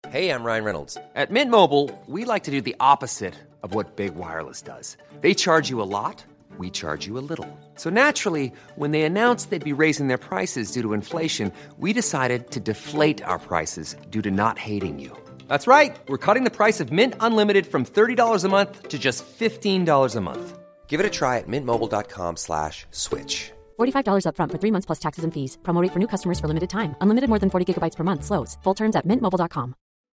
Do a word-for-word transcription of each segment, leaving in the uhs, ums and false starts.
Hey, I'm Ryan Reynolds. At Mint Mobile, we like to do the opposite of what Big Wireless does. They charge you a lot, we charge you a little. So naturally, when they announced they'd be raising their prices due to inflation, we decided to deflate our prices due to not hating you. That's right. We're cutting the price of Mint Unlimited from thirty dollars a month to just fifteen dollars a month. Give it a try at mintmobile.com slash switch. forty-five dollars up front for three months plus taxes and fees. Promo rate for new customers for limited time. Unlimited more than forty gigabytes per month. Slows full terms at mint mobile dot com.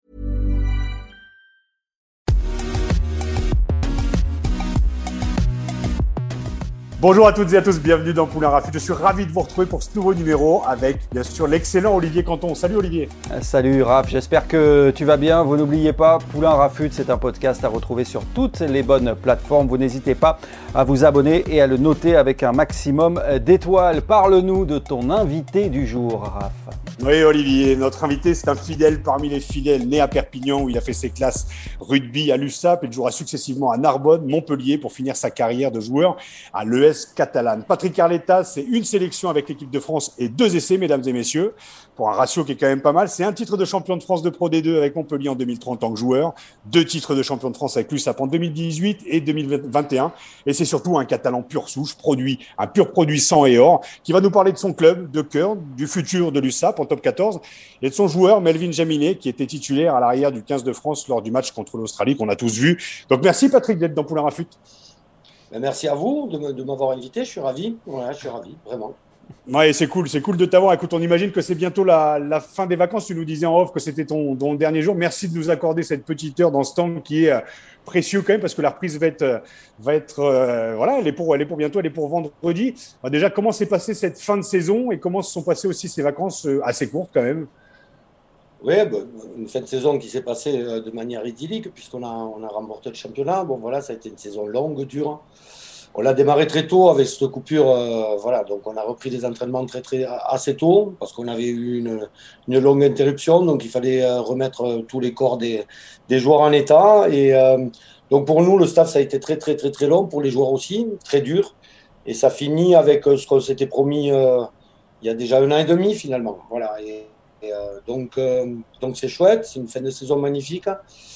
Bonjour à toutes et à tous, bienvenue dans Poulain Rafut. Je suis ravi de vous retrouver pour ce nouveau numéro avec bien sûr l'excellent Olivier Canton. Salut Olivier. Salut Raph, j'espère que tu vas bien. Vous n'oubliez pas, Poulain Rafut, c'est un podcast à retrouver sur toutes les bonnes plateformes. Vous n'hésitez pas à vous abonner et à le noter avec un maximum d'étoiles. Parle-nous de ton invité du jour, Raph. Oui Olivier, notre invité c'est un fidèle parmi les fidèles, né à Perpignan où il a fait ses classes rugby à l'U S A P et il jouera successivement à Narbonne, Montpellier pour finir sa carrière de joueur à l'E S Catalane. Patrick Arletta, c'est une sélection avec l'équipe de France et deux essais, mesdames et messieurs, pour un ratio qui est quand même pas mal. C'est un titre de champion de France de Pro D deux avec Montpellier en deux mille trente en tant que joueur, deux titres de champion de France avec l'U S A P en deux mille dix-huit et deux mille vingt et un. Et c'est surtout un Catalan pur souche, produit, un pur produit sang et or, qui va nous parler de son club de cœur, du futur de l'U S A P en top quatorze et de son joueur Melvin Jaminet, qui était titulaire à l'arrière du quinze de France lors du match contre l'Australie qu'on a tous vu. Donc merci Patrick d'être dans Poulain Rafut. Merci à vous de, me, de m'avoir invité, je suis ravi, voilà, je suis ravi, vraiment. Ouais, c'est cool, c'est cool de t'avoir. Écoute, on imagine que c'est bientôt la, la fin des vacances. Tu nous disais en off que c'était ton, ton dernier jour. Merci de nous accorder cette petite heure dans ce temps qui est euh, précieux quand même, parce que la reprise va être, euh, va être, euh, voilà, elle est pour, elle est pour bientôt, elle est pour vendredi. Alors déjà, comment s'est passée cette fin de saison et comment se sont passées aussi ces vacances euh, assez courtes quand même? Oui, bah, une fin de saison qui s'est passée euh, de manière idyllique puisqu'on a, on a remporté le championnat. Bon, voilà, ça a été une saison longue, dure. On l'a démarré très tôt avec cette coupure, euh, voilà, donc on a repris des entraînements très, très, assez tôt parce qu'on avait eu une, une longue interruption, donc il fallait euh, remettre euh, tous les corps des, des joueurs en état. Et euh, donc pour nous, le staff, ça a été très, très, très, très long, pour les joueurs aussi, très dur. Et ça finit avec euh, ce qu'on s'était promis euh, il y a déjà un an et demi finalement. Voilà. Et, et euh, donc, euh, donc c'est chouette, c'est une fin de saison magnifique.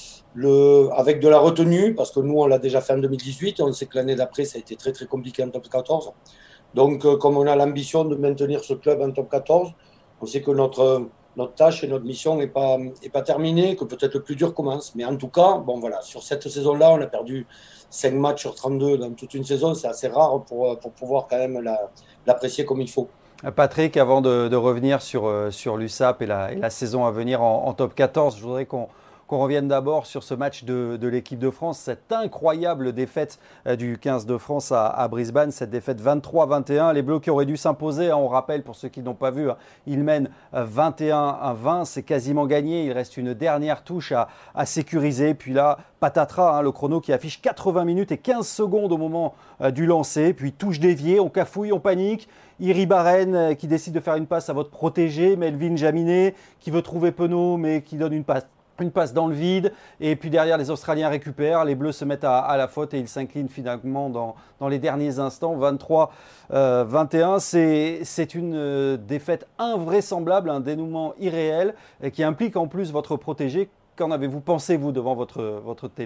Le, avec de la retenue, parce que nous, on l'a déjà fait en deux mille dix-huit, et on sait que l'année d'après, ça a été très, très compliqué en top quatorze. Donc, euh, comme on a l'ambition de maintenir ce club en top quatorze, on sait que notre, notre tâche et notre mission n'est pas, est pas terminée, que peut-être le plus dur commence. Mais en tout cas, bon, voilà, sur cette saison-là, on a perdu cinq matchs sur trente-deux dans toute une saison. C'est assez rare pour, pour pouvoir quand même la, l'apprécier comme il faut. Patrick, avant de, de revenir sur, sur l'U S A P et la, et la saison à venir en, en top quatorze, je voudrais qu'on qu'on revienne d'abord sur ce match de, de l'équipe de France, cette incroyable défaite du quinze de France à, à Brisbane, cette défaite vingt-trois à vingt et un. Les Bleus qui auraient dû s'imposer, hein, on rappelle pour ceux qui n'ont pas vu, hein, ils mènent vingt et un à vingt, c'est quasiment gagné. Il reste une dernière touche à, à sécuriser. Puis là, patatras, hein, le chrono qui affiche quatre-vingts minutes et quinze secondes au moment euh, du lancer. Puis touche déviée, on cafouille, on panique. Iribaren euh, qui décide de faire une passe à votre protégé, Melvin Jaminet qui veut trouver Penaud mais qui donne une passe. Une passe dans le vide, et puis derrière les Australiens récupèrent, les Bleus se mettent à, à la faute et ils s'inclinent finalement dans, dans les derniers instants, vingt-trois à vingt et un. C'est, c'est une euh, défaite invraisemblable, un dénouement irréel et qui implique en plus votre protégé. Qu'en avez-vous pensé, vous, devant votre, votre télé ?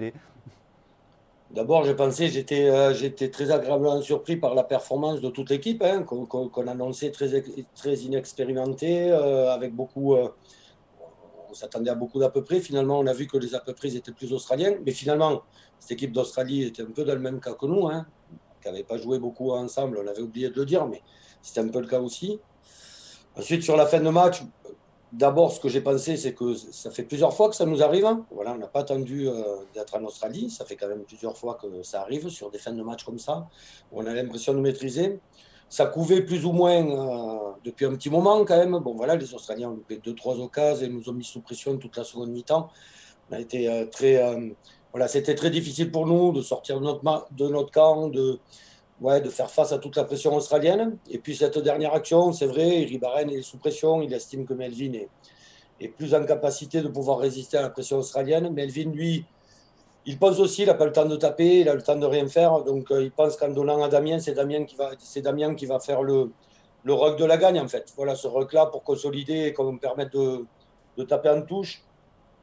D'abord, j'ai pensé, j'étais, euh, j'étais très agréablement surpris par la performance de toute l'équipe, hein, qu'on, qu'on, qu'on annonçait très, très inexpérimentée, euh, avec beaucoup... Euh, On s'attendait à beaucoup d'à peu près. Finalement, on a vu que les à peu près étaient plus australiens. Mais finalement, cette équipe d'Australie était un peu dans le même cas que nous, hein, qui n'avait pas joué beaucoup ensemble. On avait oublié de le dire, mais c'était un peu le cas aussi. Ensuite, sur la fin de match, d'abord, ce que j'ai pensé, c'est que ça fait plusieurs fois que ça nous arrive. Voilà, on n'a pas attendu euh, d'être en Australie. Ça fait quand même plusieurs fois que ça arrive sur des fins de match comme ça, où on a l'impression de maîtriser. Ça couvait plus ou moins euh, depuis un petit moment quand même. Bon, voilà, les Australiens ont loupé deux, trois occasions et nous ont mis sous pression toute la seconde mi-temps. On a été euh, très, euh, voilà, c'était très difficile pour nous de sortir de notre, ma- de notre camp, de, ouais, de faire face à toute la pression australienne. Et puis cette dernière action, c'est vrai, Iribaren est sous pression. Il estime que Melvin est, est plus en capacité de pouvoir résister à la pression australienne. Melvin, lui, il pense aussi, il n'a pas le temps de taper, il a le temps de rien faire. Donc, euh, il pense qu'en donnant à Damien, c'est Damien qui va, c'est Damien qui va faire le, le ruck de la gagne, en fait. Voilà, ce ruck-là pour consolider et qu'on me permette de, de taper en touche.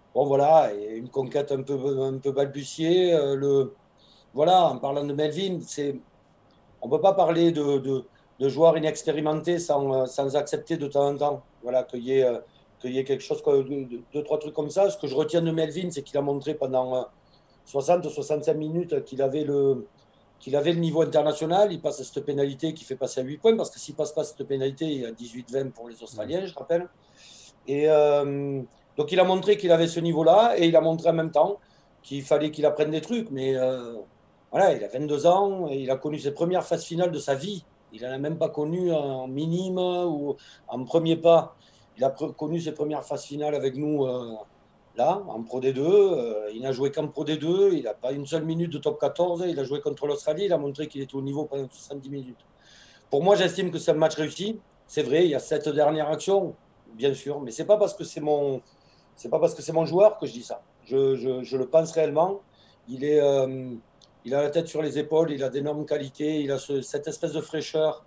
Bon, voilà, et une conquête un peu, un peu balbutiée. Euh, le, voilà, en parlant de Melvin, c'est, on ne peut pas parler de, de, de joueurs inexpérimentés sans, sans accepter de temps en temps voilà, qu'il y ait, euh, qu'il y ait quelque chose, deux, deux, trois trucs comme ça. Ce que je retiens de Melvin, c'est qu'il a montré pendant soixante à soixante-cinq minutes qu'il avait, le, qu'il avait le niveau international. Il passe cette pénalité qui fait passer à huit points, parce que s'il ne passe pas cette pénalité, il y a dix-huit vingt pour les Australiens, je rappelle. Et euh, donc, il a montré qu'il avait ce niveau-là, et il a montré en même temps qu'il fallait qu'il apprenne des trucs. Mais euh, voilà, il a vingt-deux ans, et il a connu ses premières phases finales de sa vie. Il n'en a même pas connu en minime ou en premier pas. Il a connu ses premières phases finales avec nous euh, là, en Pro D deux. Euh, il n'a joué qu'en Pro D deux. Il n'a pas une seule minute de top quatorze. Il a joué contre l'Australie. Il a montré qu'il était au niveau pendant soixante-dix minutes. Pour moi, j'estime que c'est un match réussi. C'est vrai, il y a cette dernière action, bien sûr, mais ce n'est pas parce que c'est mon, c'est pas parce que c'est mon joueur que je dis ça. Je, je, je le pense réellement. Il est... Euh, Il a la tête sur les épaules, il a d'énormes qualités, il a ce, cette espèce de fraîcheur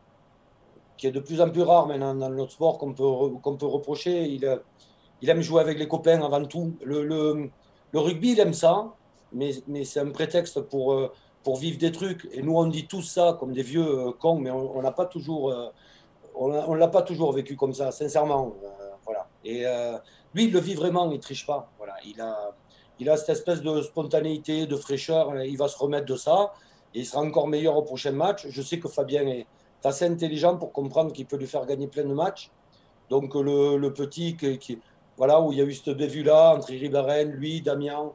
qui est de plus en plus rare maintenant dans notre sport qu'on peut, qu'on peut reprocher. Il, il aime jouer avec les copains avant tout. Le, le, le rugby, il aime ça, mais, mais c'est un prétexte pour, pour vivre des trucs. Et nous, on dit tout ça comme des vieux cons, mais on n'a pas toujours, on l'a pas toujours vécu comme ça, sincèrement. Voilà. Et euh, lui, il le vit vraiment, il ne triche pas. Voilà. Il a... Il a cette espèce de spontanéité, de fraîcheur. Il va se remettre de ça et il sera encore meilleur au prochain match. Je sais que Fabien est assez intelligent pour comprendre qu'il peut lui faire gagner plein de matchs. Donc le, le petit, qui, qui, voilà, où il y a eu cette bévue-là entre Iribaren, lui, Damien.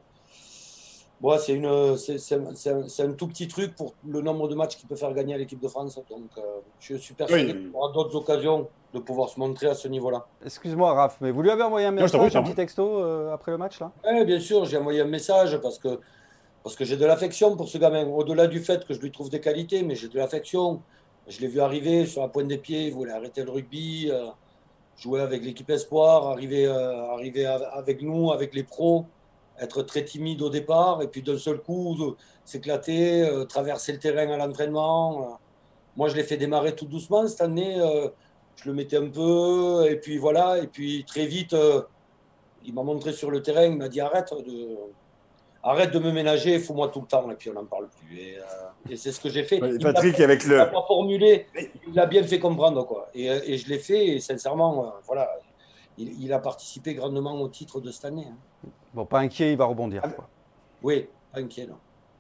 Bon, c'est, une, c'est, c'est, c'est, un, c'est un tout petit truc pour le nombre de matchs qu'il peut faire gagner à l'équipe de France. Donc euh, je suis persuadé oui. qu'il y aura d'autres occasions de pouvoir se montrer à ce niveau-là. Excuse-moi Raph, mais vous lui avez envoyé un message, non, un petit texto euh, après le match là ? Oui, bien sûr, j'ai envoyé un message parce que, parce que j'ai de l'affection pour ce gamin. Au-delà du fait que je lui trouve des qualités, mais j'ai de l'affection. Je l'ai vu arriver sur la pointe des pieds, il voulait arrêter le rugby, euh, jouer avec l'équipe Espoir, arriver, euh, arriver avec nous, avec les pros, être très timide au départ, et puis d'un seul coup, euh, s'éclater, euh, traverser le terrain à l'entraînement. Euh. Moi, je l'ai fait démarrer tout doucement cette année. Euh, je le mettais un peu, et puis voilà, et puis très vite, euh, il m'a montré sur le terrain, il m'a dit arrête de, arrête de me ménager, fous-moi tout le temps, et puis on n'en parle plus. Et, euh, et c'est ce que j'ai fait. Oui, il Patrick, l'a, avec il le. l'a pas formulé, il l'a bien fait comprendre, quoi. Et, et je l'ai fait, et sincèrement, euh, voilà, il, il a participé grandement au titre de cette année. Hein. Bon, pas inquiet, il va rebondir. Quoi. Oui, pas inquiet, non.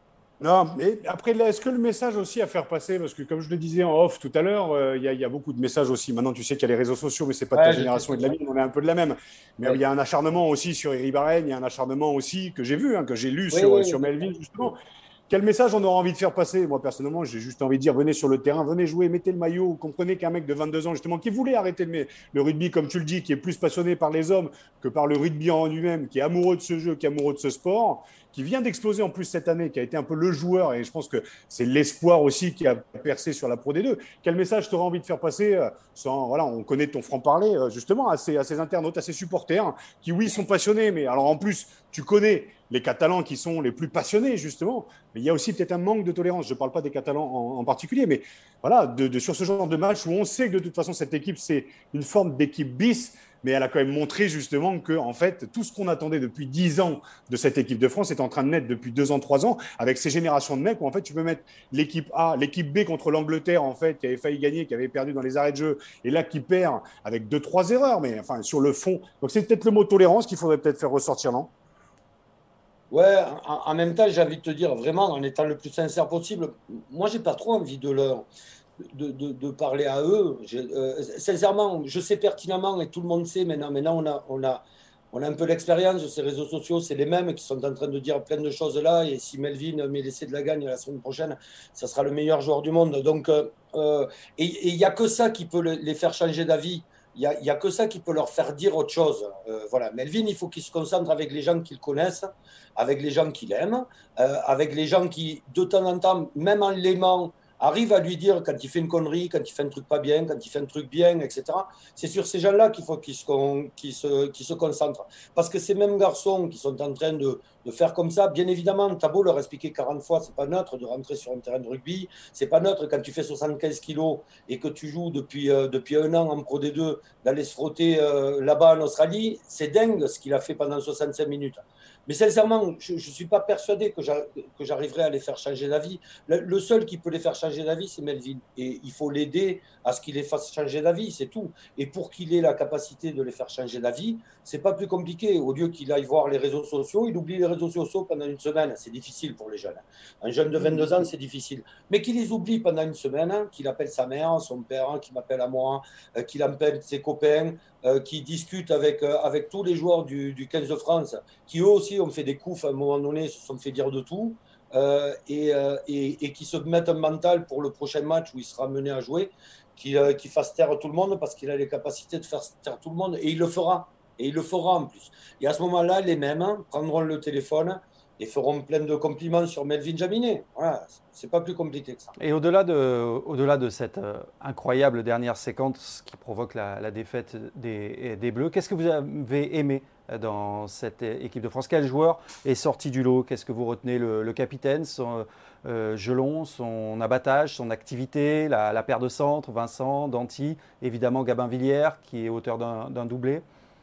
Non, mais après, là, est-ce que le message aussi à faire passer, parce que comme je le disais en off tout à l'heure, il euh, y, y a beaucoup de messages aussi. Maintenant, tu sais qu'il y a les réseaux sociaux, mais c'est pas de ta ouais, génération et de la mienne, on est un peu de la même. Mais il ouais. y a un acharnement aussi sur Iribaren, il y a un acharnement aussi que j'ai vu, hein, que j'ai lu oui, sur, oui, sur oui, Melvin, justement. Oui. Quel message on aura envie de faire passer ? Moi, personnellement, j'ai juste envie de dire, venez sur le terrain, venez jouer, mettez le maillot. Comprenez qu'un mec de vingt-deux ans, justement, qui voulait arrêter le, le rugby, comme tu le dis, qui est plus passionné par les hommes que par le rugby en lui-même, qui est amoureux de ce jeu, qui est amoureux de ce sport, qui vient d'exploser en plus cette année, qui a été un peu le joueur, et je pense que c'est l'espoir aussi qui a percé sur la Pro D deux. Quel message tu auras envie de faire passer sans, voilà, on connaît ton franc-parler, justement, à ces, à ces internautes, à ces supporters, qui, oui, sont passionnés, mais alors en plus, tu connais les Catalans qui sont les plus passionnés, justement. Mais il y a aussi peut-être un manque de tolérance. Je ne parle pas des Catalans en, en particulier, mais voilà, de, de, sur ce genre de match où on sait que de toute façon, cette équipe, c'est une forme d'équipe bis, mais elle a quand même montré justement que, en fait, tout ce qu'on attendait depuis dix ans de cette équipe de France est en train de naître depuis deux ans, trois ans, avec ces générations de mecs où, en fait, tu peux mettre l'équipe A, l'équipe B contre l'Angleterre, en fait, qui avait failli gagner, qui avait perdu dans les arrêts de jeu, et là, qui perd avec deux, trois erreurs, mais enfin, sur le fond. Donc, c'est peut-être le mot tolérance qu'il faudrait peut-être faire ressortir, non ? Ouais, en, en même temps, j'ai envie de te dire, vraiment, en étant le plus sincère possible, moi, j'ai pas trop envie de leur de, de, de parler à eux. Euh, sincèrement, je sais pertinemment, et tout le monde sait maintenant, maintenant on a, on a, on a un peu l'expérience de ces réseaux sociaux, c'est les mêmes qui sont en train de dire plein de choses là, et si Melvin met l'essai de la gagne la semaine prochaine, ça sera le meilleur joueur du monde. Donc, euh, et il n'y a que ça qui peut les faire changer d'avis. Il n'y a, a que ça qui peut leur faire dire autre chose. Euh, voilà. Melvin, il faut qu'il se concentre avec les gens qu'il connaissent, avec les gens qu'il aime, euh, avec les gens qui, de temps en temps, même en l'aimant, arrivent à lui dire quand il fait une connerie, quand il fait un truc pas bien, quand il fait un truc bien, et cetera. C'est sur ces gens-là qu'il faut qu'ils se, qu'ils se, qu'ils se concentrent. Parce que ces mêmes garçons qui sont en train de, de faire comme ça. Bien évidemment, t'as beau leur expliquer quarante fois, c'est pas neutre de rentrer sur un terrain de rugby, c'est pas neutre quand tu fais soixante-quinze kilos et que tu joues depuis, euh, depuis un an en Pro D deux, d'aller se frotter euh, là-bas en Australie, c'est dingue ce qu'il a fait pendant soixante-cinq minutes. Mais sincèrement, je ne suis pas persuadé que, j'a, que j'arriverai à les faire changer d'avis. Le, le seul qui peut les faire changer d'avis, c'est Melvin. Et il faut l'aider à ce qu'il les fasse changer d'avis, c'est tout. Et pour qu'il ait la capacité de les faire changer d'avis, ce n'est pas plus compliqué. Au lieu qu'il aille voir les réseaux sociaux, il oublie les réseaux sociaux pendant une semaine. C'est difficile pour les jeunes. Un jeune de vingt-deux ans, c'est difficile. Mais qu'il les oublie pendant une semaine, qu'il appelle sa mère, son père, qu'il m'appelle à moi, qu'il appelle ses copains, Euh, qui discutent avec, euh, avec tous les joueurs du, du quinze de France, qui eux aussi ont fait des coups à un moment donné, se sont fait dire de tout, euh, et, euh, et, et qui se mettent un mental pour le prochain match où il sera mené à jouer, qui, euh, qui fasse taire tout le monde parce qu'il a les capacités de faire taire tout le monde, et il le fera, et il le fera en plus. Et à ce moment-là, les mêmes prendront le téléphone et feront plein de compliments sur Melvin Jaminet. Voilà, c'est pas plus compliqué que ça. Et au-delà de, au-delà de cette euh, incroyable dernière séquence qui provoque la, la défaite des, des Bleus, qu'est-ce que vous avez aimé dans cette équipe de France? Quel joueur est sorti du lot? Qu'est-ce que vous retenez? Le, le capitaine, son, euh, Gelon, son abattage, son activité, la, la paire de centre, Vincent, Danty, évidemment Gabin Villière qui est auteur d'un, d'un doublé.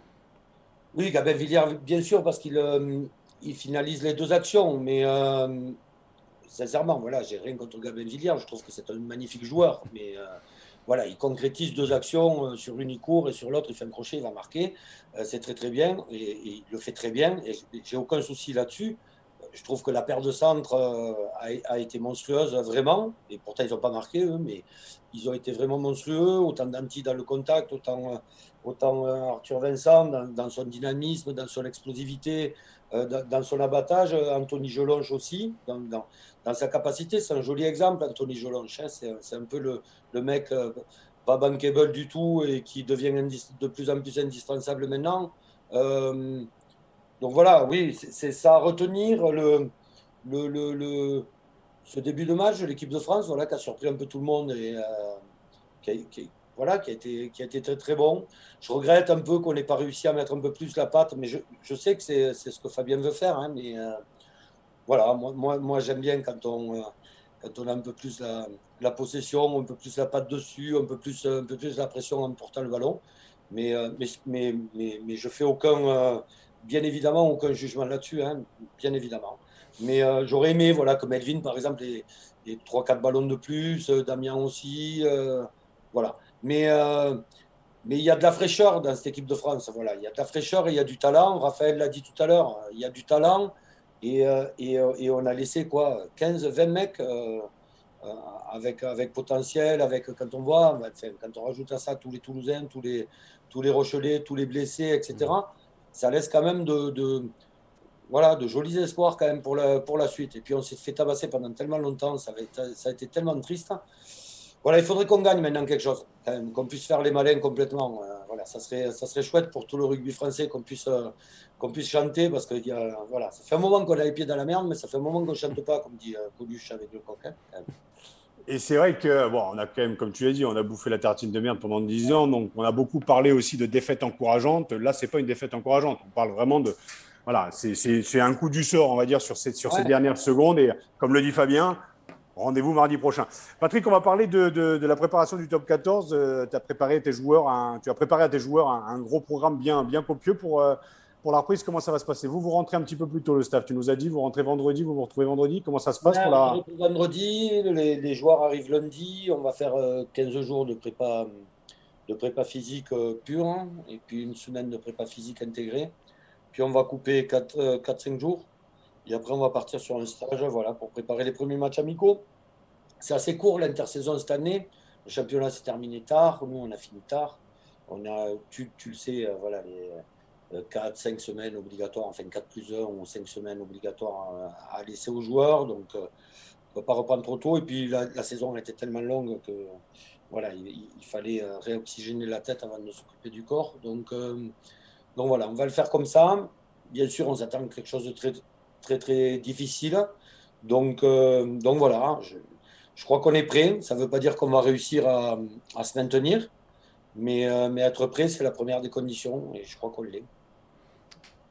Oui, Gabin Villière, bien sûr, parce qu'il... Euh, il finalise les deux actions, mais euh, sincèrement, voilà, j'ai rien contre Gabin Villière, je trouve que c'est un magnifique joueur, mais euh, voilà, il concrétise deux actions, euh, sur une il court et sur l'autre il fait un crochet, il va marquer, euh, c'est très très bien, et, et il le fait très bien, et j'ai aucun souci là-dessus. Je trouve que la paire de centre euh, a, a été monstrueuse, vraiment, et pourtant ils n'ont pas marqué, eux, mais ils ont été vraiment monstrueux, autant Danty dans le contact, autant, autant Arthur Vincent dans, dans son dynamisme, dans son explosivité, euh, dans, dans son abattage, Anthony Gelonche aussi, dans, dans, dans sa capacité. C'est un joli exemple, Anthony Gelonche, hein, c'est, c'est un peu le, le mec euh, pas bankable du tout et qui devient indis- de plus en plus indispensable maintenant. Euh, donc voilà, oui, c'est, c'est ça à retenir, le, le, le, le ce début de match de l'équipe de France, voilà, qui a surpris un peu tout le monde et euh, qui, a, qui, voilà, qui, a été, qui a été très très bon. Je regrette un peu qu'on n'ait pas réussi à mettre un peu plus la patte, mais je, je sais que c'est, c'est ce que Fabien veut faire. Hein, mais euh, voilà, moi, moi, moi j'aime bien quand on, euh, quand on a un peu plus la, la possession, un peu plus la patte dessus, un peu plus, un peu plus la pression en portant le ballon. Mais, euh, mais, mais, mais, mais je fais aucun, euh, bien évidemment, aucun jugement là-dessus, hein, bien évidemment. Mais euh, j'aurais aimé voilà, que Melvin, par exemple, ait, ait trois quatre ballons de plus, euh, Damien aussi. Euh, voilà. Mais euh, mais il y a de la fraîcheur dans cette équipe de France. Voilà. Il y a de la fraîcheur et il y a du talent. Raphaël l'a dit tout à l'heure, il y a du talent. Et, euh, et, et on a laissé quoi, quinze vingt mecs euh, euh, avec, avec potentiel. Avec, quand on voit, enfin, quand on rajoute à ça tous les Toulousains, tous les, tous les Rochelais, tous les blessés, et cetera, ça laisse quand même de... de Voilà, de jolis espoirs quand même pour la, pour la suite. Et puis on s'est fait tabasser pendant tellement longtemps, ça, va être, ça a été tellement triste. Voilà, il faudrait qu'on gagne maintenant quelque chose, quand même, qu'on puisse faire les malins complètement. Euh, voilà, ça serait, ça serait chouette pour tout le rugby français qu'on puisse, euh, qu'on puisse chanter, parce que euh, voilà, ça fait un moment qu'on a les pieds dans la merde, mais ça fait un moment qu'on ne chante pas, comme dit euh, Coluche avec le coq. Hein, quand même. Et c'est vrai que, bon, on a quand même, comme tu as dit, on a bouffé la tartine de merde pendant dix ans, donc on a beaucoup parlé aussi de défaites encourageantes. Là, ce n'est pas une défaite encourageante, on parle vraiment de... Voilà, c'est, c'est, c'est un coup du sort, on va dire, sur, ces, sur ouais. ces dernières secondes. Et comme le dit Fabien, rendez-vous mardi prochain. Patrick, on va parler de, de, de la préparation du top quatorze. Euh, tu as préparé tes joueurs, un, tu as préparé à tes joueurs un, un gros programme bien, bien copieux pour, euh, pour la reprise. Comment ça va se passer? Vous, vous rentrez un petit peu plus tôt, le staff. Tu nous as dit, vous rentrez vendredi, vous vous retrouvez vendredi. Comment ça se passe ouais, pour la... Vendredi, les, les joueurs arrivent lundi. On va faire euh, quinze jours de prépa, de prépa physique euh, pure, hein, et puis une semaine de prépa physique intégrée. Puis on va couper quatre cinq jours. Et après, on va partir sur un stage voilà, pour préparer les premiers matchs amicaux. C'est assez court l'intersaison cette année. Le championnat s'est terminé tard. Nous, on a fini tard. On a, tu, tu le sais, euh, voilà, les quatre cinq semaines obligatoires, enfin quatre plus un ou cinq semaines obligatoires à, à laisser aux joueurs. Donc, euh, on ne peut pas reprendre trop tôt. Et puis, la, la saison était tellement longue que voilà, il, il fallait réoxygéner la tête avant de s'occuper du corps. Donc, euh, Donc voilà, on va le faire comme ça. Bien sûr, on s'attend à quelque chose de très, très, très difficile. Donc, euh, donc voilà, je, je crois qu'on est prêt. Ça ne veut pas dire qu'on va réussir à, à se maintenir. Mais, euh, mais être prêt, c'est la première des conditions. Et je crois qu'on l'est.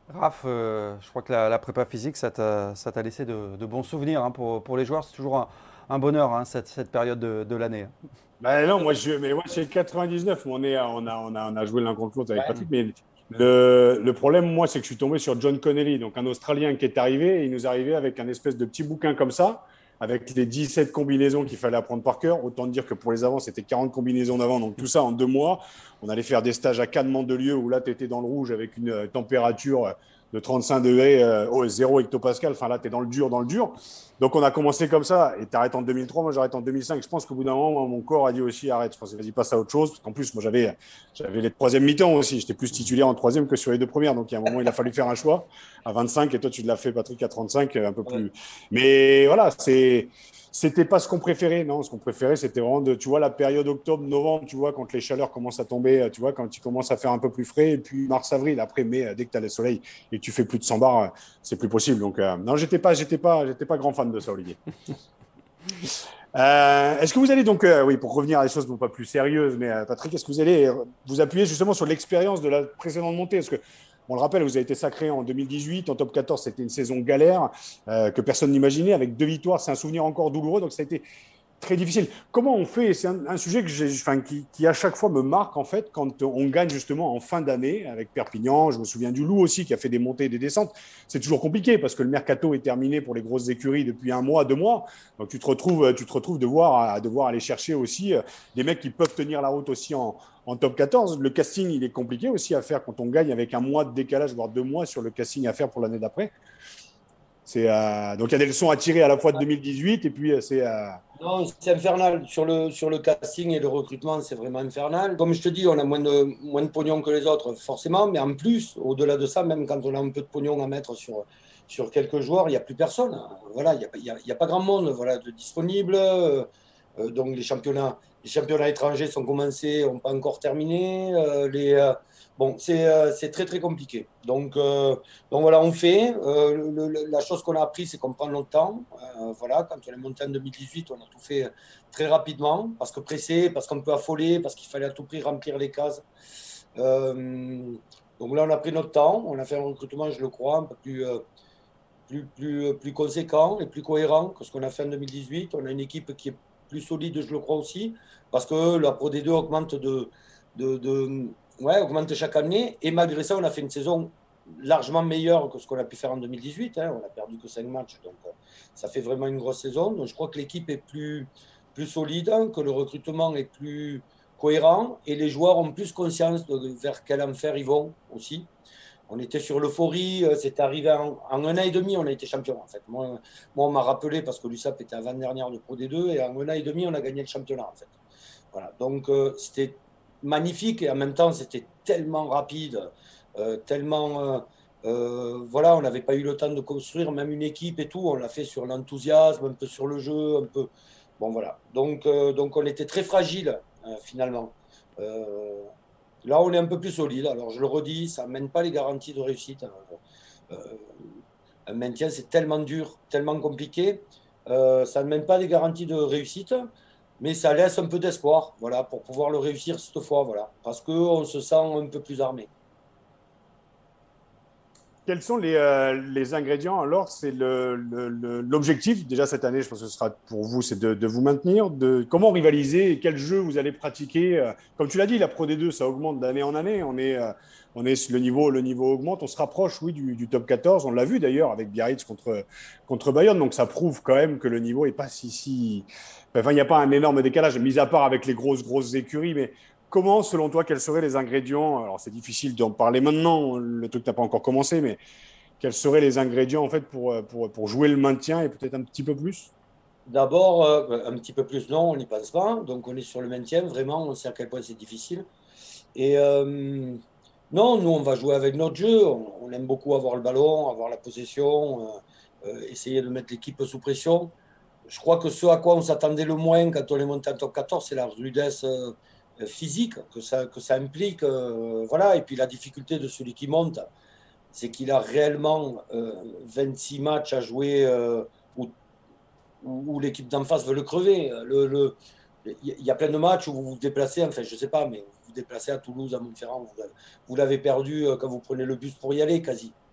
Raph, euh, je crois que la, la prépa physique, ça t'a, ça t'a laissé de, de bons souvenirs hein, pour, pour les joueurs. C'est toujours un, un bonheur hein, cette, cette période de, de l'année. Ben non, moi, je, mais moi, c'est le quatre-vingt-dix-neuf. On, est, on, a, on, a, on a joué l'un contre l'autre avec Ouais. Patrick. Mais le, le problème, moi, c'est que je suis tombé sur John Connelly, donc un Australien qui est arrivé. Et il nous est arrivé avec un espèce de petit bouquin comme ça, avec les dix-sept combinaisons qu'il fallait apprendre par cœur. Autant dire que pour les avants, c'était quarante combinaisons d'avant. Donc tout ça en deux mois. On allait faire des stages à Cannes, Mandelieu, où là, tu étais dans le rouge avec une euh, température de trente-cinq degrés, euh, oh, zéro hectopascal. Enfin là, tu es dans le dur, dans le dur. Donc on a commencé comme ça. Et tu arrêtes en deux mille trois, moi j'arrête en deux mille cinq. Je pense qu'au bout d'un moment, moi, mon corps a dit aussi arrête. Je pensais, vas-y, passe à autre chose. Parce qu'en plus, moi j'avais, j'avais les troisième mi-temps aussi. J'étais plus titulaire en troisième que sur les deux premières. Donc il y a un moment, il a fallu faire un choix à vingt-cinq. Et toi, tu l'as fait, Patrick, à trente-cinq, un peu plus. Ouais. Mais voilà, c'est. C'était pas ce qu'on préférait, non. Ce qu'on préférait, c'était vraiment de, tu vois, la période octobre-novembre, tu vois, quand les chaleurs commencent à tomber, tu vois, quand tu commences à faire un peu plus frais, et puis mars-avril, après mai, dès que tu as le soleil et que tu fais plus de cent bars, c'est plus possible. Donc, euh, non, j'étais pas, j'étais pas, j'étais pas grand fan de ça, Olivier. Euh, est-ce que vous allez donc, euh, oui, pour revenir à des choses non pas plus sérieuses, mais euh, Patrick, est-ce que vous allez euh, vous appuyer justement sur l'expérience de la précédente montée? Parce que, on le rappelle, vous avez été sacré en deux mille dix-huit, en top quatorze, c'était une saison galère euh, que personne n'imaginait, avec deux victoires, c'est un souvenir encore douloureux, donc ça a été très difficile. Comment on fait? C'est un, un sujet que j'ai, enfin, qui, qui à chaque fois me marque en fait quand on gagne justement en fin d'année avec Perpignan. Je me souviens du Loup aussi qui a fait des montées et des descentes. C'est toujours compliqué parce que le mercato est terminé pour les grosses écuries depuis un mois, deux mois. Donc tu te retrouves, tu te retrouves devoir, à devoir aller chercher aussi des mecs qui peuvent tenir la route aussi en, en top quatorze. Le casting, il est compliqué aussi à faire quand on gagne avec un mois de décalage, voire deux mois sur le casting à faire pour l'année d'après. C'est, euh, donc il y a des leçons à tirer à la fois de deux mille dix-huit et puis euh, c'est. Euh... Non, c'est infernal. Sur le, sur le casting et le recrutement, c'est vraiment infernal. Comme je te dis, on a moins de, moins de pognon que les autres, forcément. Mais en plus, au-delà de ça, même quand on a un peu de pognon à mettre sur, sur quelques joueurs, il n'y a plus personne. Voilà, il n'y a, il y a, il y a pas grand monde voilà, de disponible. Euh, donc les championnats, les championnats étrangers sont commencés, n'ont pas encore terminé. Euh, les, euh, bon, c'est, euh, c'est très très compliqué. Donc, euh, donc voilà, on fait. Euh, le, le, la chose qu'on a appris, c'est qu'on prend notre temps. Euh, voilà, quand on est monté en deux mille dix-huit, on a tout fait très rapidement, parce que pressé, parce qu'on peut affoler, parce qu'il fallait à tout prix remplir les cases. Euh, donc là, on a pris notre temps. On a fait un recrutement, je le crois, un peu plus, euh, plus, plus, plus conséquent et plus cohérent que ce qu'on a fait en deux mille dix-huit. On a une équipe qui est plus solide, je le crois aussi, parce que la Pro D deux augmente, de, de, de, ouais, augmente chaque année. Et malgré ça, on a fait une saison largement meilleure que ce qu'on a pu faire en deux mille dix-huit. Hein. On a perdu que cinq matchs, donc ça fait vraiment une grosse saison. Donc je crois que l'équipe est plus, plus solide, que le recrutement est plus cohérent et les joueurs ont plus conscience de vers quel enfer ils vont aussi. On était sur l'euphorie, c'est arrivé en, en un an et demi, on a été champion en fait. Moi, moi on m'a rappelé parce que l'U S A P était avant-dernière de Pro D deux et en un an et demi, on a gagné le championnat en fait. Voilà, donc euh, c'était magnifique et en même temps, c'était tellement rapide, euh, tellement. Euh, euh, voilà, on n'avait pas eu le temps de construire même une équipe et tout, on l'a fait sur l'enthousiasme, un peu sur le jeu, un peu. Bon voilà, donc, euh, donc on était très fragile euh, finalement. Euh, Là, on est un peu plus solide. Alors, je le redis, ça ne mène pas les garanties de réussite. Euh, un maintien, c'est tellement dur, tellement compliqué. Euh, ça ne mène pas les garanties de réussite, mais ça laisse un peu d'espoir, voilà, pour pouvoir le réussir cette fois, voilà, parce qu'on se sent un peu plus armé. Quels sont les, euh, les ingrédients alors? C'est le, le, le, l'objectif déjà cette année, je pense que ce sera pour vous, c'est de, de vous maintenir, de comment rivaliser et quel jeu vous allez pratiquer. Comme tu l'as dit, la Pro D deux, ça augmente d'année en année. On est, euh, on est le niveau, le niveau augmente. On se rapproche, oui, du, du top quatorze. On l'a vu d'ailleurs avec Biarritz contre contre Bayonne. Donc ça prouve quand même que le niveau est pas si si. Enfin, il n'y a pas un énorme décalage, mis à part avec les grosses grosses écuries, mais comment, selon toi, quels seraient les ingrédients? Alors, c'est difficile d'en parler maintenant, le truc n'a pas encore commencé, mais quels seraient les ingrédients en fait pour, pour, pour jouer le maintien et peut-être un petit peu plus? D'abord, euh, un petit peu plus, non, on n'y pense pas. Donc, on est sur le maintien, vraiment, on sait à quel point c'est difficile. Et euh, non, nous, on va jouer avec notre jeu. On, on aime beaucoup avoir le ballon, avoir la possession, euh, euh, essayer de mettre l'équipe sous pression. Je crois que ce à quoi on s'attendait le moins quand on est monté en top quatorze, c'est la rudesse euh, physique que ça, que ça implique. Euh, voilà. Et puis la difficulté de celui qui monte, c'est qu'il a réellement euh, vingt-six matchs à jouer euh, où, où l'équipe d'en face veut le crever. Le, le, il y a plein de matchs où vous vous déplacez, enfin je ne sais pas, mais vous vous déplacez à Toulouse, à Montferrand, vous, vous l'avez perdu quand vous prenez le bus pour y aller quasi.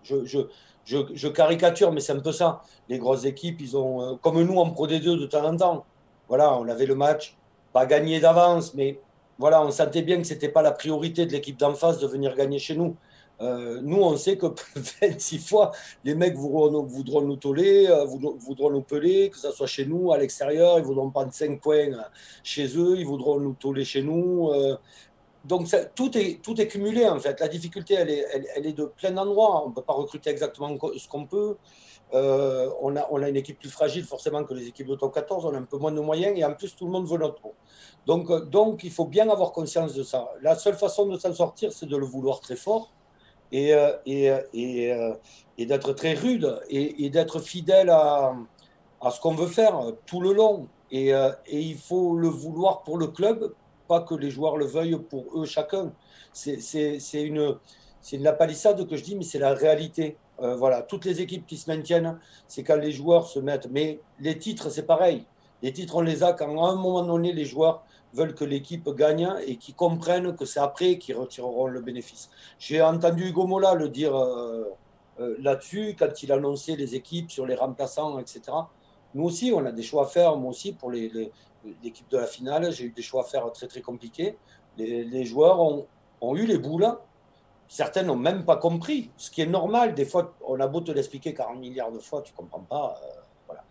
Je, je, je, je caricature, mais c'est un peu ça. Les grosses équipes, ils ont, euh, comme nous en Pro D deux de temps en temps. Voilà, on avait le match, pas gagné d'avance, mais voilà, on sentait bien que ce n'était pas la priorité de l'équipe d'en face de venir gagner chez nous. Euh, nous, on sait que vingt-six fois, les mecs voudront, voudront nous toller, euh, voudront, voudront nous peler, que ce soit chez nous, à l'extérieur, ils voudront prendre cinq points chez eux, ils voudront nous toller chez nous. Euh, donc, ça, tout, est, tout est cumulé, en fait. La difficulté, elle est, elle, elle est de plein d'endroits. On ne peut pas recruter exactement ce qu'on peut. Euh, on, a, on a une équipe plus fragile, forcément, que les équipes de top quatorze. On a un peu moins de moyens et en plus, tout le monde veut notre pot. Donc, donc, il faut bien avoir conscience de ça. La seule façon de s'en sortir, c'est de le vouloir très fort. Et, et, et, et d'être très rude et, et d'être fidèle à, à ce qu'on veut faire tout le long. Et, et il faut le vouloir pour le club, pas que les joueurs le veuillent pour eux chacun. C'est, c'est, c'est, une, c'est une lapalissade que je dis, mais c'est la réalité. Euh, voilà, toutes les équipes qui se maintiennent, c'est quand les joueurs se mettent. Mais les titres, c'est pareil. Les titres, on les a quand à un moment donné, les joueurs veulent que l'équipe gagne et qui comprennent que c'est après qu'ils retireront le bénéfice. J'ai entendu Hugo Mola le dire euh, euh, là-dessus quand il annonçait les équipes sur les remplaçants, et cetera. Nous aussi, on a des choix à faire. Moi aussi, pour les, les, l'équipe de la finale, j'ai eu des choix à faire très, très compliqués. Les, les joueurs ont, ont eu les boules. Certains n'ont même pas compris, ce qui est normal. Des fois, on a beau te l'expliquer quarante milliards de fois, tu ne comprends pas. Euh, voilà.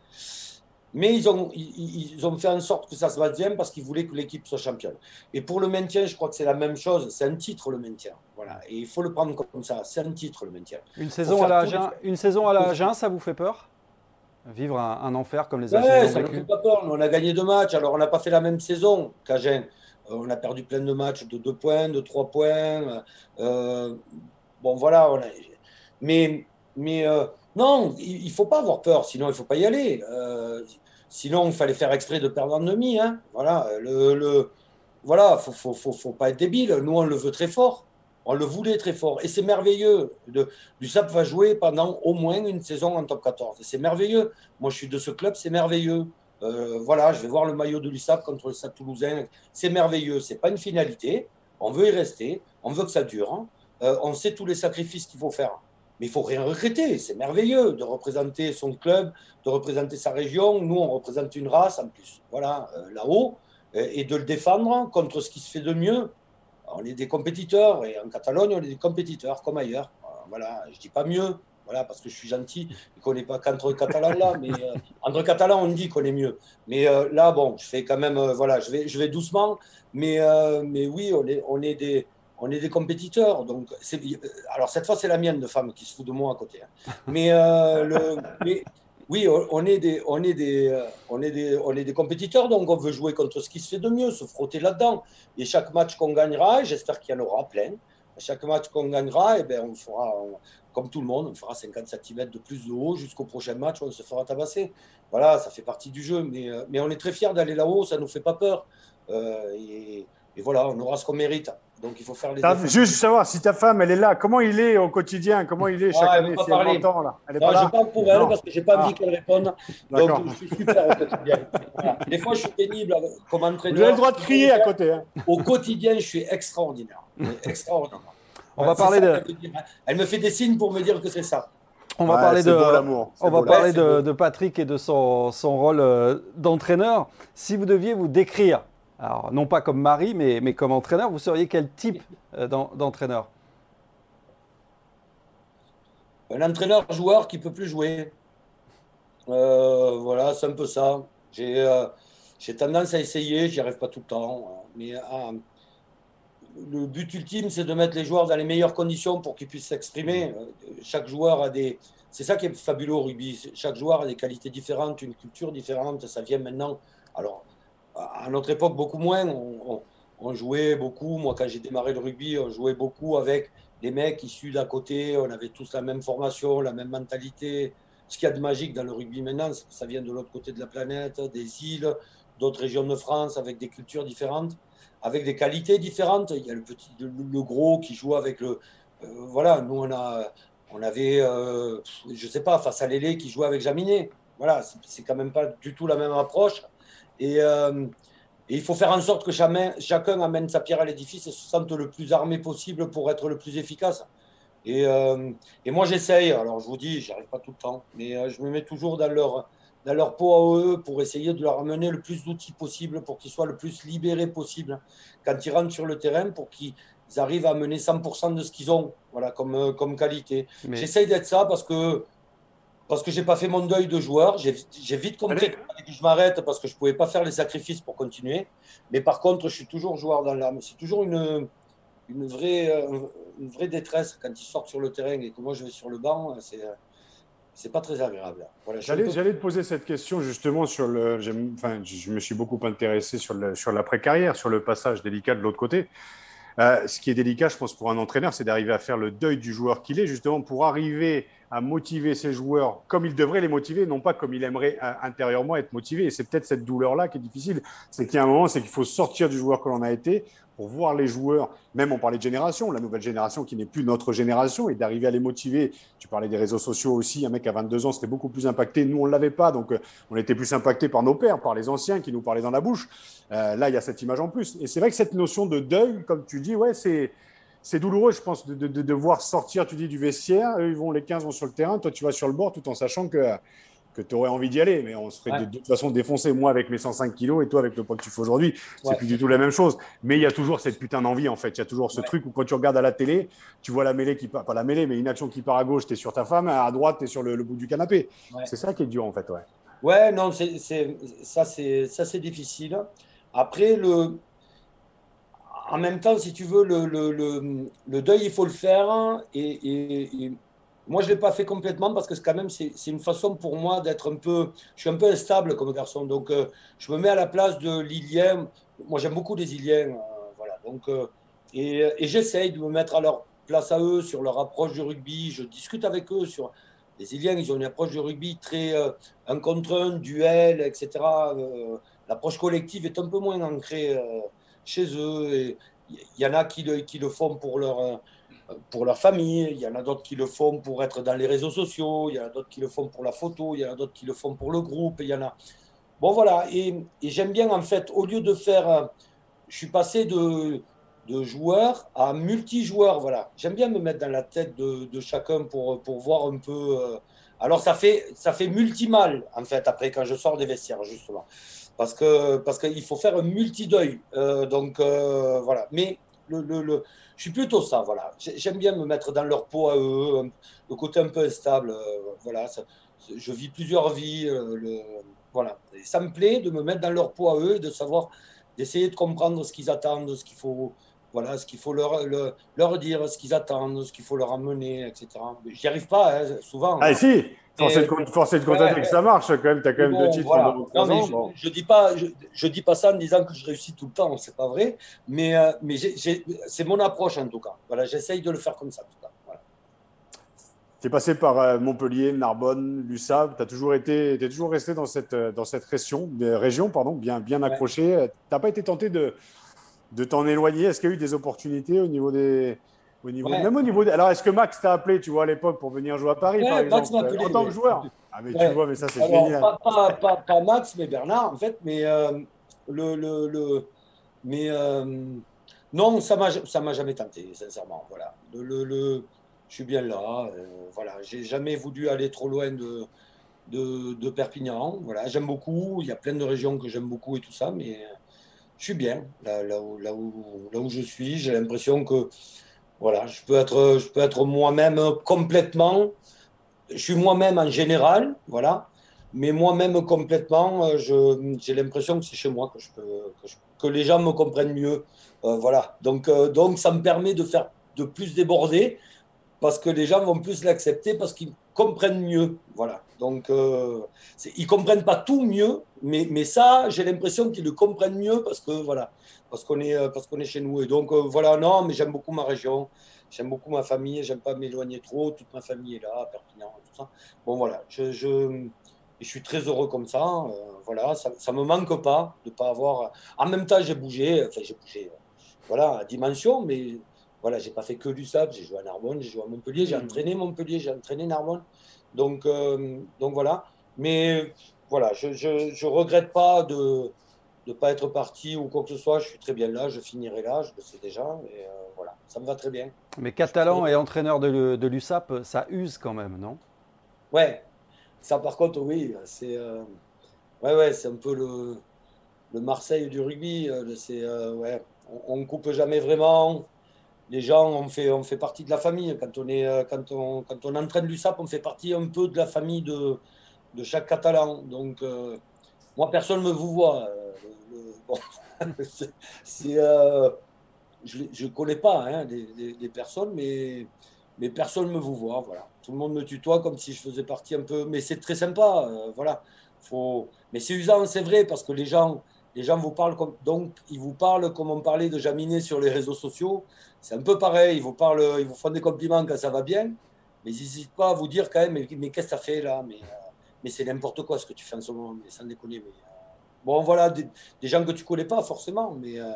Mais ils ont, ils, ils ont fait en sorte que ça se passe bien parce qu'ils voulaient que l'équipe soit championne. Et pour le maintien, je crois que c'est la même chose. C'est un titre, le maintien. Voilà. Et il faut le prendre comme ça. C'est un titre, le maintien. Une saison à la Agen, les... une saison à la Agen, ça vous fait peur ? Vivre un, un enfer comme les Agen ouais, ont ça ne vécu. fait pas peur. On a gagné deux matchs. Alors, on n'a pas fait la même saison qu'Agen. Euh, on a perdu plein de matchs de deux points, de trois points. Euh, bon, voilà. On a... Mais... mais euh, non, il ne faut pas avoir peur, sinon il ne faut pas y aller. Euh, sinon, il fallait faire exprès de perdre en demi. Hein. Voilà, le, le, voilà, faut, faut, faut, faut pas être débile. Nous, on le veut très fort. On le voulait très fort. Et c'est merveilleux. De, l'U S A P va jouer pendant au moins une saison en top quatorze. Et c'est merveilleux. Moi, je suis de ce club, c'est merveilleux. Euh, voilà, je vais voir le maillot de l'U S A P contre le Stade Toulousain. C'est merveilleux. Ce n'est pas une finalité. On veut y rester. On veut que ça dure. Hein. Euh, on sait tous les sacrifices qu'il faut faire. Mais il ne faut rien regretter. C'est merveilleux de représenter son club, de représenter sa région. Nous, on représente une race en plus, voilà, euh, là-haut, et, et de le défendre contre ce qui se fait de mieux. On est des compétiteurs, et en Catalogne, on est des compétiteurs, comme ailleurs. Voilà, je ne dis pas mieux, voilà, parce que je suis gentil et qu'on n'est pas qu'entre Catalans là, mais euh, entre Catalans, on dit qu'on est mieux. Mais euh, là, bon, je fais quand même, euh, voilà, je vais, je vais doucement, mais, euh, mais oui, on est, on est des... On est des compétiteurs, donc c'est... alors cette fois c'est la mienne de femme qui se fout de moi à côté. Hein. Mais, euh, le... mais oui, on est des, on est des, on est des, on est des compétiteurs, donc on veut jouer contre ce qui se fait de mieux, se frotter là-dedans. Et chaque match qu'on gagnera, j'espère qu'il y en aura plein. Chaque match qu'on gagnera, eh ben on fera, on, comme tout le monde, on fera cinquante centimètres de plus de haut jusqu'au prochain match, on se fera tabasser. Voilà, ça fait partie du jeu, mais, mais on est très fiers d'aller là-haut, ça nous fait pas peur. Euh, et, et voilà, on aura ce qu'on mérite. Donc, il faut faire les efforts. Juste savoir si ta femme, elle est là. Comment il est au quotidien? Comment il est chaque ah, année si elle m'entend, là elle est non, pas là. je parle pour elle non. parce que je n'ai pas ah. envie qu'elle réponde. Donc, je suis super au quotidien. Voilà. Des fois, je suis pénible comme entraîneur. Vous avez le droit de crier à côté. Hein. Au quotidien, je suis extraordinaire. Extraordinaire. On va parler de... Elle me fait des signes pour me dire que c'est ça. On va ouais, parler, de, beau, on va parler de, de Patrick et de son, son rôle d'entraîneur. Si vous deviez vous décrire, alors non pas comme mari, mais, mais comme entraîneur, vous seriez quel type d'entraîneur? Un entraîneur-joueur qui ne peut plus jouer. Euh, voilà, c'est un peu ça. J'ai euh, j'ai tendance à essayer, j'y arrive pas tout le temps. Mais euh, le but ultime, c'est de mettre les joueurs dans les meilleures conditions pour qu'ils puissent s'exprimer. Chaque joueur a des... C'est ça qui est fabuleux au rugby. Chaque joueur a des qualités différentes, une culture différente. Ça vient maintenant. Alors, à notre époque, beaucoup moins. On, on, on jouait beaucoup. Moi, quand j'ai démarré le rugby, on jouait beaucoup avec des mecs issus d'à côté. On avait tous la même formation, la même mentalité. Ce qu'il y a de magique dans le rugby maintenant, c'est que ça vient de l'autre côté de la planète, des îles, d'autres régions de France, avec des cultures différentes, avec des qualités différentes. Il y a le petit, le, le gros qui joue avec le... Euh, voilà, nous, on, a, on avait, euh, je ne sais pas, face à Lélé qui jouait avec Jaminet. Voilà, c'est, c'est quand même pas du tout la même approche. Et, euh, et il faut faire en sorte que chacun, chacun amène sa pierre à l'édifice et se sente le plus armé possible pour être le plus efficace. Et, euh, et moi, j'essaye. Alors, je vous dis, j'y arrive pas tout le temps, mais euh, je me mets toujours dans leur, dans leur peau à eux pour essayer de leur amener le plus d'outils possible pour qu'ils soient le plus libérés possible quand ils rentrent sur le terrain pour qu'ils arrivent à mener cent pour cent de ce qu'ils ont, voilà, comme, euh, comme qualité. Mais J'essaye d'être ça parce que parce que j'ai pas fait mon deuil de joueur. J'ai j'ai vite compris Allez. qu'il fallait que je m'arrête parce que je pouvais pas faire les sacrifices pour continuer. Mais par contre, je suis toujours joueur dans l'âme. C'est toujours une, une, vraie, euh, une vraie détresse quand ils sortent sur le terrain et que moi je vais sur le banc. C'est c'est pas très agréable. Voilà, je suis un J'allais, peu... j'allais te poser cette question justement sur le. j'aime- Enfin, je me suis beaucoup intéressé sur le, sur l'après-carrière, sur le passage délicat de l'autre côté. Euh, ce qui est délicat, je pense, pour un entraîneur, c'est d'arriver à faire le deuil du joueur qu'il est, justement pour arriver à motiver ses joueurs comme il devrait les motiver, non pas comme il aimerait euh, intérieurement être motivé. Et c'est peut-être cette douleur-là qui est difficile. C'est qu'il y a un moment, c'est qu'il faut sortir du joueur que l'on a été pour voir les joueurs, même on parlait de génération, la nouvelle génération qui n'est plus notre génération, et d'arriver à les motiver. Tu parlais des réseaux sociaux aussi, un mec à vingt-deux ans serait beaucoup plus impacté. Nous, on ne l'avait pas, donc euh, on était plus impacté par nos pères, par les anciens qui nous parlaient dans la bouche. Euh, là, il y a cette image en plus. Et c'est vrai que cette notion de deuil, comme tu dis, ouais, c'est, c'est douloureux, je pense, de, de, de devoir sortir, tu dis, du vestiaire. Eux, ils vont, les quinze vont sur le terrain. Toi, tu vas sur le bord tout en sachant que, que tu aurais envie d'y aller. Mais on serait Ouais, de, de toute façon défoncé. Moi, avec mes cent cinq kilos et toi, avec le poids que tu fais aujourd'hui, c'est ouais, plus du tout la même chose. Mais il y a toujours cette putain d'envie, en fait. Il y a toujours ce ouais, truc où quand tu regardes à la télé, tu vois la mêlée qui part, pas la mêlée, mais une action qui part à gauche, tu es sur ta femme, à droite, tu es sur le, le bout du canapé. ouais. C'est ça qui est dur, en fait, ouais. Ouais, non, c'est, c'est, ça, c'est, ça, c'est difficile. Après, le, en même temps, si tu veux, le, le, le, le deuil, il faut le faire. Et, et- et moi, je ne l'ai pas fait complètement parce que c'est quand même, c'est c'est une façon pour moi d'être un peu. Je suis un peu instable comme garçon. Donc, euh, je me mets à la place de l'Ilien. Moi, j'aime beaucoup les Iliens. euh, voilà. Donc, euh, et et j'essaye de me mettre à leur place à eux, sur leur approche du rugby. Je discute avec eux sur. Les Iliens, ils ont une approche du rugby très euh, un contre un, duel, et cetera. Euh, L'approche collective est un peu moins ancrée euh, chez eux. Et il y en a qui le, qui le font pour leur, euh, pour leur famille, il y en a d'autres qui le font pour être dans les réseaux sociaux, il y en a d'autres qui le font pour la photo, il y en a d'autres qui le font pour le groupe, il y en a. Bon, voilà. Et, et j'aime bien, en fait, au lieu de faire. euh, Je suis passé de, de joueur à multijoueur. Voilà. J'aime bien me mettre dans la tête de, de chacun pour, pour voir un peu. euh, Alors, ça fait, ça fait multi-mal, en fait, après, quand je sors des vestiaires, justement. Parce que parce qu'il faut faire un multi-deuil. Euh, donc, euh, voilà. Mais le, le, le- je suis plutôt ça, voilà. J'ai- J'aime bien me mettre dans leur peau à eux, un- le côté un peu instable. euh, voilà. Ça- je vis plusieurs vies. euh, le, voilà. Et ça me plaît de me mettre dans leur peau à eux et de savoir, d'essayer de comprendre ce qu'ils attendent, ce qu'il faut, voilà, ce qu'il faut leur, leur, leur dire, ce qu'ils attendent, ce qu'il faut leur amener, et cetera. J'y arrive pas, hein, souvent. Ah, Hein. si, force est Mais, de, force est de constater que ouais, ça marche quand même. Tu as quand mais même deux bon, titres en deux voilà. ou Non, trois mais ans. je, Bon. je dis pas, je, je dis pas ça en disant que je réussis tout le temps, c'est pas vrai. Mais, euh, mais j'ai, j'ai- c'est mon approche en tout cas. Voilà, j'essaye de le faire comme ça en tout cas. Voilà. Tu es passé par euh, Montpellier, Narbonne, l'U S A B. Tu as toujours été, t'es toujours resté dans cette, euh, dans cette région, euh, région pardon, bien, bien Ouais. accroché. Tu n'as pas été tenté de, de t'en éloigner. Est-ce qu'il y a eu des opportunités au niveau des. Au niveau, Ouais. même au niveau des- alors, est-ce que Max t'a appelé, tu vois, à l'époque pour venir jouer à Paris, par Ouais, Max exemple, m'a euh, en appelé, tant que ouais. joueur? Ah, mais tu Ouais. vois, mais ça, c'est Alors, génial. pas, pas, pas, pas Max, mais Bernard, en fait. Mais, euh, le, le, le- mais euh, non, ça m'a, ça m'a jamais tenté, sincèrement. Voilà. Le, le, le- je suis bien là. euh, voilà. J'ai jamais voulu aller trop loin de, de, de Perpignan. Voilà. J'aime beaucoup. Il y a plein de régions que j'aime beaucoup et tout ça, mais je suis bien là, là où, là où, là où je suis. J'ai l'impression que voilà, je peux être, je peux être moi-même complètement. Je suis moi-même en général, voilà. Mais moi-même complètement, euh, je, j'ai l'impression que c'est chez moi que je peux, que, je- que les gens me comprennent mieux. Euh, voilà. Donc, euh, donc, ça me permet de faire de plus déborder parce que les gens vont plus l'accepter parce qu'ils comprennent mieux. Voilà. Donc, euh, c'est- ils comprennent pas tout mieux, mais, mais ça, j'ai l'impression qu'ils le comprennent mieux parce que voilà, parce qu'on est, euh, parce qu'on est chez nous. Et donc, euh, voilà, non, mais j'aime beaucoup ma région, j'aime beaucoup ma famille, j'aime pas m'éloigner trop. Toute ma famille est là, à Perpignan, tout ça. Bon, voilà, je, je, je suis très heureux comme ça. euh, voilà, ça, ça me manque pas de pas avoir. En même temps, j'ai bougé, enfin, j'ai bougé, euh, voilà, à dimension, mais voilà, j'ai pas fait que l'U S A P, j'ai joué à Narbonne, j'ai joué à Montpellier, j'ai entraîné Montpellier, j'ai entraîné Narbonne. Donc, euh, donc voilà. Mais voilà, je, je, je regrette pas de, de pas être parti ou quoi que ce soit. Je suis très bien là, je finirai là, je le sais déjà. Et euh, voilà, ça me va très bien. Mais Catalan et entraîneur de, de l'U S A P, ça use quand même, non? Ouais, ça par contre, oui, c'est euh, ouais, ouais, c'est un peu le, le Marseille du rugby. euh, C'est, euh, ouais, on ne coupe jamais vraiment. Les gens, on fait, on fait partie de la famille. Quand on, est, euh, quand on, quand on entraîne l'U S A P, on fait partie un peu de la famille de, de chaque Catalan. Donc, euh, moi, personne ne me vous voit. Euh, le- le- bon, c'est, c'est, euh, je ne connais pas hein, les, les- les personnes, mais, mais personne ne me vous voit. Voilà. Tout le monde me tutoie comme si je faisais partie un peu. Mais c'est très sympa. euh, voilà. Faut... Mais c'est usant, c'est vrai, parce que les gens, les gens vous parlent comme. Donc, ils vous parlent comme on parlait de Jaminet sur les réseaux sociaux. C'est un peu pareil. Ils vous, parlent, ils vous font des compliments quand ça va bien, mais ils n'hésitent pas à vous dire quand même mais, mais qu'est-ce que tu as fait là mais, euh, mais c'est n'importe quoi ce que tu fais en ce moment, mais sans déconner. Mais, euh, bon, voilà, des, des gens que tu ne connais pas forcément, mais. Euh,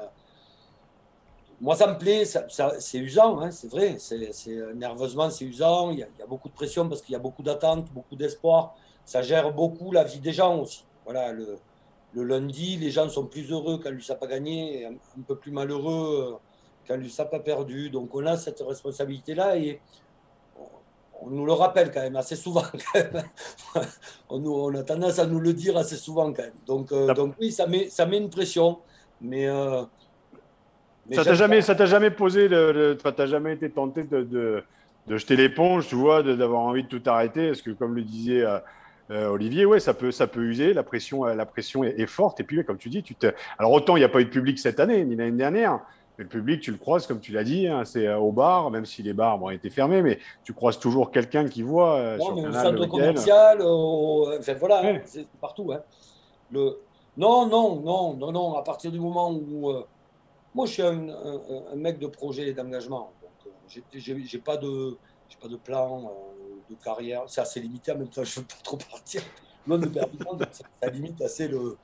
moi, ça me plaît, ça, ça, c'est usant, hein, c'est vrai. C'est, c'est, nerveusement, c'est usant. Il y, a, il y a beaucoup de pression parce qu'il y a beaucoup d'attentes, beaucoup d'espoir. Ça gère beaucoup la vie des gens aussi. Voilà, le, le lundi, les gens sont plus heureux quand l'U S A P a gagné et un, un peu plus malheureux quand l'U S A P a perdu. Donc, on a cette responsabilité-là et on, on nous le rappelle quand même assez souvent. Quand même. on, nous, on a tendance à nous le dire assez souvent quand même. Donc, euh, donc oui, ça met, ça met une pression. Mais. Euh, mais Ça t'a j'aime jamais, bien. ça t'a jamais posé, le, le- enfin, t'as jamais été tenté de, de, de jeter l'éponge, tu vois, de- d'avoir envie de tout arrêter, parce que comme le disait euh, euh, Olivier, ouais, ça peut, ça peut user, la pression, euh, la pression est, est forte, et puis ouais, comme tu dis, tu te, alors autant il n'y a pas eu de public cette année ni l'année dernière, mais le public, tu le croises, comme tu l'as dit, hein, c'est euh, au bar, même si les bars bon, étaient fermés, mais tu croises toujours quelqu'un qui voit euh, Non, sur mais au Canal le centre week-end. commercial, au- enfin voilà, hein, Ouais. c'est partout. Hein. Le... Non, non, non, non, non, à partir du moment où. euh, Moi, je suis un, un- un mec de projet et d'engagement. Donc, euh, j'ai j'ai- j'ai pas de, j'ai pas de plan euh, de carrière. C'est assez limité en même temps, je ne veux pas trop partir loin de Perpignan, donc ça, ça limite assez le,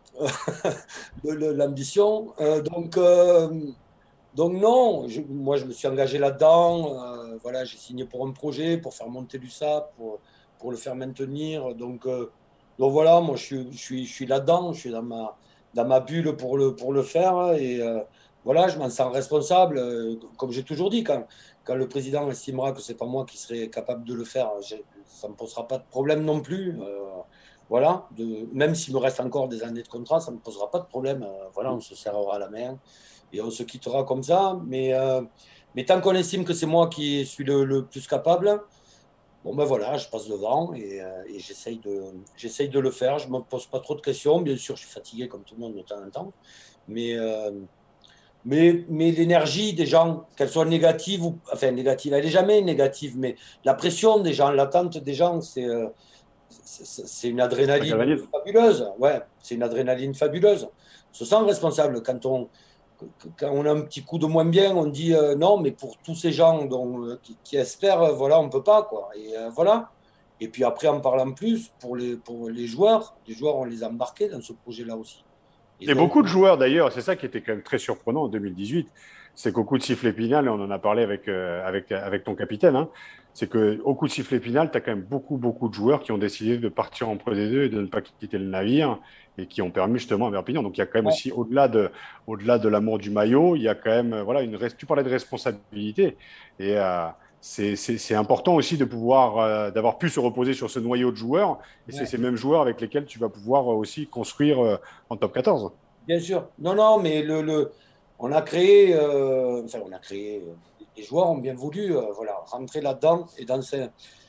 le- le- l'ambition. Euh, donc, euh, donc non, je- moi je me suis engagé là-dedans. Euh, voilà, j'ai signé pour un projet, pour faire monter l'U S A P, pour, pour le faire maintenir. Donc, euh, donc voilà, moi je suis, je suis, je suis là-dedans, je suis dans ma, dans ma bulle pour le, pour le faire. Et euh, voilà, je m'en sens responsable. Euh, comme j'ai toujours dit, quand, quand le président estimera que c'est pas moi qui serai capable de le faire, j'ai- ça ne me posera pas de problème non plus. Euh, voilà, de, même s'il me reste encore des années de contrat, ça ne me posera pas de problème. Euh, voilà, on se serrera la main et on se quittera comme ça. Mais, euh, mais tant qu'on estime que c'est moi qui suis le, le plus capable, bon ben voilà, je passe devant et, euh, et j'essaye, de, j'essaye de le faire. Je ne me pose pas trop de questions. Bien sûr, je suis fatigué comme tout le monde de temps en temps. Mais, euh, mais, mais l'énergie des gens, qu'elle soit négative ou... Enfin, négative, elle n'est jamais négative, mais la pression des gens, l'attente des gens, c'est... euh, c'est c'est une Ça adrénaline galvanise. fabuleuse. Ouais, c'est une adrénaline fabuleuse. On se sent responsable quand on, quand on a un petit coup de moins bien, on dit euh, non, mais pour tous ces gens dont, euh, qui, qui espèrent, euh, voilà, on peut pas quoi. Et euh, voilà. Et puis après, en parlant plus pour les pour les joueurs, les joueurs, on les a embarqués dans ce projet-là aussi. Et Et donc, beaucoup de joueurs d'ailleurs, c'est ça qui était quand même très surprenant en deux mille dix-huit, c'est qu'au coup de sifflet final, et on en a parlé avec, euh, avec, avec ton capitaine, hein, c'est qu'au coup de sifflet final, tu as quand même beaucoup, beaucoup de joueurs qui ont décidé de partir en Pro D deux et de ne pas quitter le navire et qui ont permis justement à Perpignan. Donc il y a quand même ouais, aussi, au-delà de, au-delà de l'amour du maillot, il y a quand même, euh, voilà, une, res- tu parlais de responsabilité. Et euh, c'est, c'est, c'est important aussi de pouvoir, euh, d'avoir pu se reposer sur ce noyau de joueurs. Et c'est ouais. ces mêmes joueurs avec lesquels tu vas pouvoir euh, aussi construire euh, en top quatorze. Bien sûr. Non, non, mais le, le, on a créé, euh, enfin, on a créé, euh, les joueurs ont bien voulu, euh, voilà, rentrer là-dedans et dans, ces,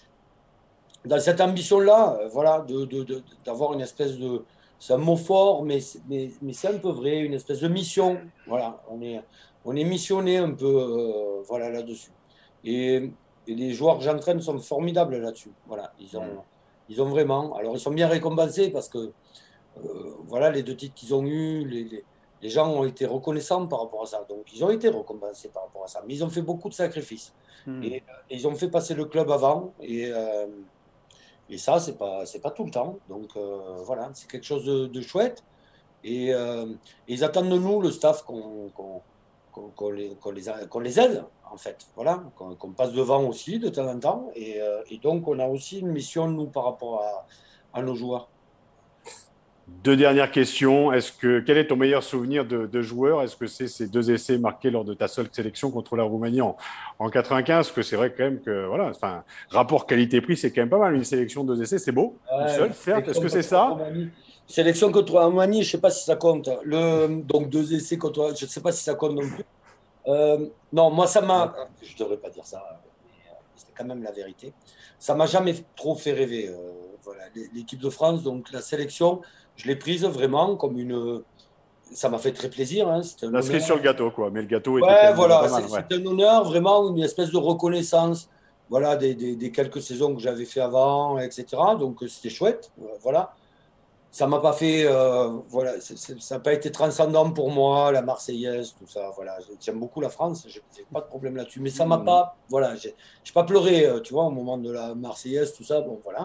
dans cette ambition-là, euh, voilà, de, de, de- d'avoir une espèce de, c'est un mot fort, mais, c'est- mais, mais c'est un peu vrai, une espèce de mission. Voilà, on est, on est missionné un peu, euh, voilà, là-dessus. Et, et les joueurs que j'entraîne sont formidables là-dessus. Voilà, ils ont, ils ont vraiment. Alors, ils sont bien récompensés parce que euh, voilà, les deux titres qu'ils ont eus, les, les, les gens ont été reconnaissants par rapport à ça. Donc, ils ont été récompensés par rapport à ça. Mais ils ont fait beaucoup de sacrifices. Et, Hmm. et ils ont fait passer le club avant. Et, euh, et ça, c'est pas, c'est pas tout le temps. Donc, euh, voilà, c'est quelque chose de, de chouette. Et, euh, et ils attendent de nous, le staff, qu'on qu'on qu'on qu'on les, qu'on les, a- qu'on les aide, en fait. Voilà, qu'on qu'on passe devant aussi de temps en temps. Et, euh, et donc, on a aussi une mission, nous, par rapport à, à nos joueurs. Deux dernières questions. Est-ce que, quel est ton meilleur souvenir de, de joueur? Est-ce que c'est ces deux essais marqués lors de ta seule sélection contre la Roumanie en, en quatre-vingt-quinze? Parce que c'est vrai quand même que, voilà, enfin, rapport qualité-prix, c'est quand même pas mal. Une sélection, deux essais, c'est beau. Ouais, Tout seul, certes. Est-ce que c'est ça? Roumanie. Sélection contre la Roumanie, je ne sais pas si ça compte. Le, donc deux essais contre, je ne sais pas si ça compte non plus. Euh, non, moi, ça m'a. Je ne devrais pas dire ça, mais c'est quand même la vérité. Ça ne m'a jamais trop fait rêver. Euh, voilà, l'équipe de France, donc la sélection, je l'ai prise vraiment comme une. Ça m'a fait très plaisir. Hein, la cerise sur le gâteau, quoi. Mais le gâteau était. Ouais, voilà, c'est ouais. un honneur, vraiment, une espèce de reconnaissance. Voilà, des, des, des quelques saisons que j'avais fait avant, et cetera. Donc c'était chouette. Voilà. Ça m'a pas fait, euh, voilà, c'est, c'est, ça n'a pas été transcendant pour moi, la Marseillaise, tout ça. Voilà, j'aime beaucoup la France, j'ai pas de problème là-dessus, mais ça m'a pas, voilà, j'ai, j'ai pas pleuré, tu vois, au moment de la Marseillaise, tout ça. Bon, voilà.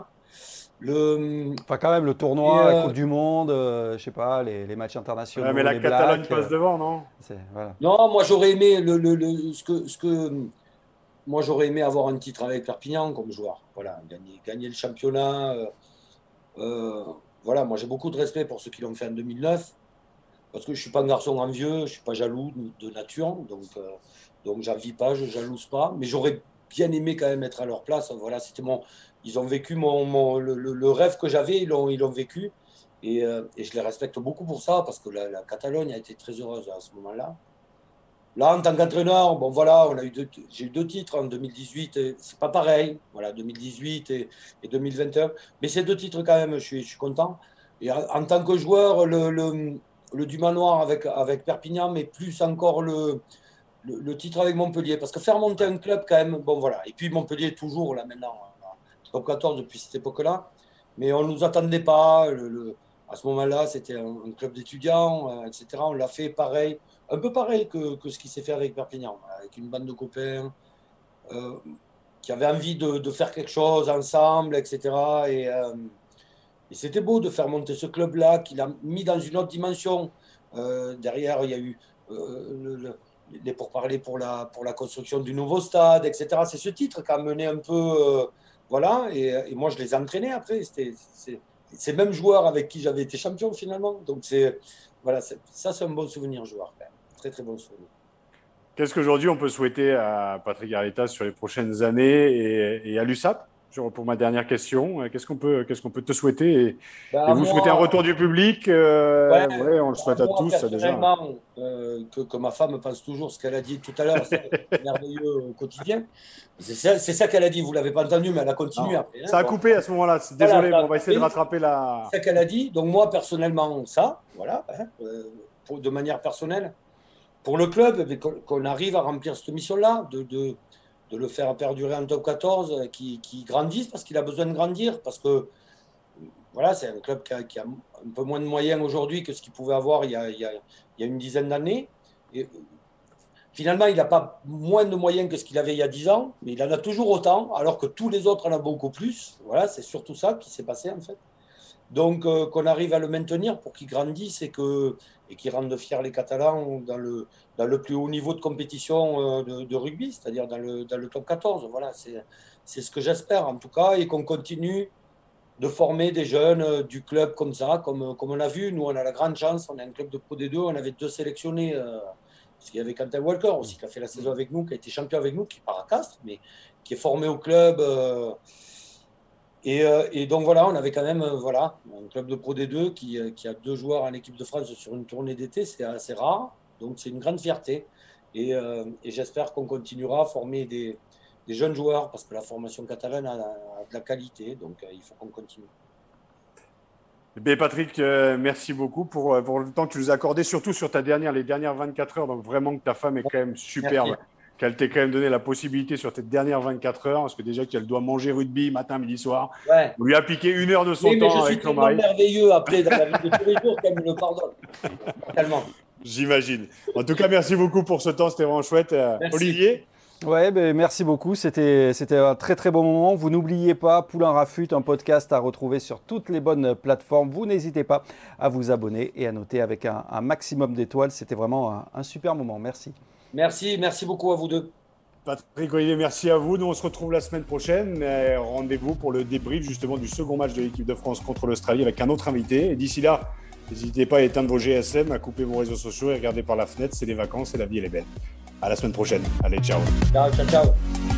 Le, enfin, quand même, le tournoi, euh, la Coupe du Monde, euh, je sais pas, les, les matchs internationaux. Ouais, mais la les Catalogne Blacks, passe devant, non? c'est, voilà. Non, moi j'aurais aimé le, le, le, ce que, ce que, moi j'aurais aimé avoir un titre avec Perpignan comme joueur. Voilà, gagner, gagner le championnat. Euh, euh, Voilà, moi j'ai beaucoup de respect pour ceux qui l'ont fait en deux mille neuf, parce que je ne suis pas un garçon envieux, je ne suis pas jaloux de nature, donc, euh, donc j'envie pas, je ne jalouse pas, mais j'aurais bien aimé quand même être à leur place. Voilà, c'était mon, ils ont vécu mon, mon, le, le rêve que j'avais, ils l'ont, ils l'ont vécu, et, euh, et je les respecte beaucoup pour ça, parce que la, la Catalogne a été très heureuse à ce moment-là. Là, en tant qu'entraîneur, bon voilà, on a eu deux, j'ai eu deux titres en deux mille dix-huit, et c'est pas pareil, voilà, deux mille dix-huit et, et deux mille vingt et un, mais ces deux titres quand même, je suis, je suis content. Et en, en tant que joueur, le, le, le du manoir avec, avec Perpignan, mais plus encore le, le, le titre avec Montpellier, parce que faire monter un club quand même, bon voilà, et puis Montpellier toujours là maintenant, top quatorze depuis cette époque-là, mais on ne nous attendait pas, le, le, à ce moment-là, c'était un, un club d'étudiants, euh, et cetera. On l'a fait pareil. Un peu pareil que, que ce qui s'est fait avec Perpignan, avec une bande de copains euh, qui avaient envie de, de faire quelque chose ensemble, et cetera. Et, euh, et c'était beau de faire monter ce club-là, qu'il a mis dans une autre dimension. Euh, derrière, il y a eu euh, le, le, les pourparlers pour la, pour la construction du nouveau stade, et cetera. C'est ce titre qui a mené un peu. Euh, voilà, et, et moi, je les ai entraînés après. C'était, c'est, ces mêmes joueurs avec qui j'avais été champion finalement. Donc, c'est, voilà, c'est, ça, c'est un bon souvenir, joueur, quand même. Très, très bon souvenir. Qu'est-ce qu'aujourd'hui on peut souhaiter à Patrick Aritas sur les prochaines années et, et à l'U S A P? Pour ma dernière question, qu'est-ce qu'on peut, qu'est-ce qu'on peut te souhaiter et, ben, et vous moi, souhaitez un retour du public euh, ouais, ouais, on le souhaite moi, à tous déjà. Euh, que, que ma femme pense toujours ce qu'elle a dit tout à l'heure, c'est merveilleux au quotidien. C'est ça, c'est ça qu'elle a dit, vous ne l'avez pas entendu, mais elle a continué non, après. Hein, ça a bon. coupé à ce moment-là, désolé, voilà, on va essayer de rattraper la… C'est ça qu'elle a dit, donc moi personnellement, ça, voilà, hein, euh, pour, de manière personnelle, pour le club, qu'on arrive à remplir cette mission-là, de, de, de le faire perdurer en top quatorze, qui, qui grandisse parce qu'il a besoin de grandir, parce que voilà, c'est un club qui a, qui a un peu moins de moyens aujourd'hui que ce qu'il pouvait avoir il y a, il y a, il y a une dizaine d'années. Et finalement, il n'a pas moins de moyens que ce qu'il avait il y a dix ans, mais il en a toujours autant, alors que tous les autres en ont beaucoup plus. Voilà, c'est surtout ça qui s'est passé en fait. Donc, euh, qu'on arrive à le maintenir pour qu'il grandisse et, que, et qu'il rende fiers les Catalans dans le, dans le plus haut niveau de compétition euh, de, de rugby, c'est-à-dire dans le, dans le top quatorze. Voilà, c'est, c'est ce que j'espère en tout cas, et qu'on continue de former des jeunes euh, du club comme ça, comme, comme on a vu. Nous, on a la grande chance, on a un club de Pro D deux, on avait deux sélectionnés, euh, parce qu'il y avait Quentin Walker aussi qui a fait la saison avec nous, qui a été champion avec nous, qui part à Castres, mais qui est formé au club. Euh, Et, euh, et donc voilà, on avait quand même euh, voilà, un club de Pro D deux qui, euh, qui a deux joueurs en équipe de France sur une tournée d'été, c'est assez rare, donc c'est une grande fierté. Et, euh, et j'espère qu'on continuera à former des, des jeunes joueurs, parce que la formation catalane a, a de la qualité, donc euh, il faut qu'on continue. Bien, Patrick, euh, merci beaucoup pour, pour le temps que tu nous as accordé, surtout sur ta dernière, les dernières vingt-quatre heures, donc vraiment que ta femme est quand même superbe. Merci. Qu'elle t'ait quand même donné la possibilité sur tes dernières vingt-quatre heures, parce que déjà qu'elle doit manger rugby matin, midi, soir. Ouais. On lui a piqué une heure de son oui, temps mais avec son mari. Je suis merveilleux après dans la vie de tous les jours, qu'elle me le pardonne. Tellement. J'imagine. En tout cas, merci beaucoup pour ce temps, c'était vraiment chouette. Merci. Olivier ? Ouais, ben merci beaucoup. C'était, c'était un très très bon moment. Vous n'oubliez pas, Poulain Rafut, un podcast à retrouver sur toutes les bonnes plateformes. Vous n'hésitez pas à vous abonner et à noter avec un, un maximum d'étoiles. C'était vraiment un, un super moment. Merci. Merci, merci beaucoup à vous deux. Patrick, Olivier, merci à vous. Nous, on se retrouve la semaine prochaine. Mais rendez-vous pour le débrief justement du second match de l'équipe de France contre l'Australie avec un autre invité. Et d'ici là, n'hésitez pas à éteindre vos G S M, à couper vos réseaux sociaux et regarder par la fenêtre. C'est les vacances et la vie, elle est belle. À la semaine prochaine. Allez, ciao. Ciao, ciao, ciao.